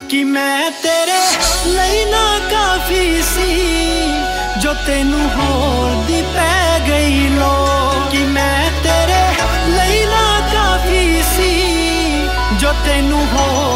कि मैं तेरे ਲਈ ना काफी सी जो तेनू होर दी पै गई लो कि मैं तेरे ਲਈ ना काफी सी जो तेनू होर